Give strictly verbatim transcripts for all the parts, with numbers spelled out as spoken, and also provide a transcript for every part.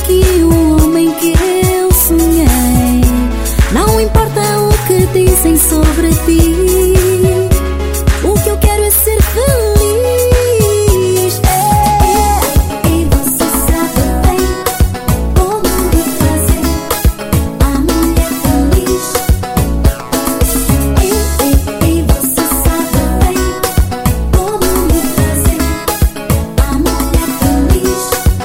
aqui o homem que eu sonhei. Não importa o que dizem sobre ti, o que eu quero é ser feliz. É. E você sabe bem como me fazer a mulher feliz. E, e, e você sabe bem como me fazer a mulher feliz.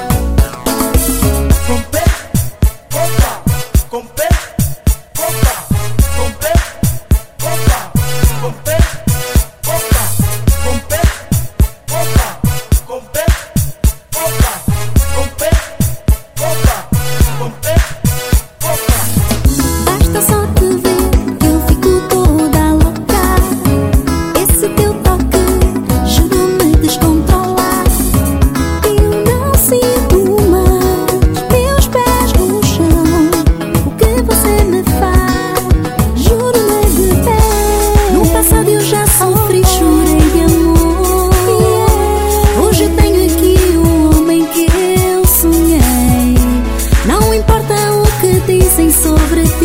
Com pé, opa, com pé, opa, com pé, opa, com pé, opa, com pé, opa, com pé, opa, com pé, opa, com pé, opa. Basta só te ver que eu fico toda louca. Esse teu toque juro-me descontrolar. Eu não sinto mais meus pés no chão. O que você me faz, juro-me de pé. No passado eu já sofri, chorei de amor. Hoje eu tenho aqui o homem que eu sonhei. Não importa o que dizem sobre ti,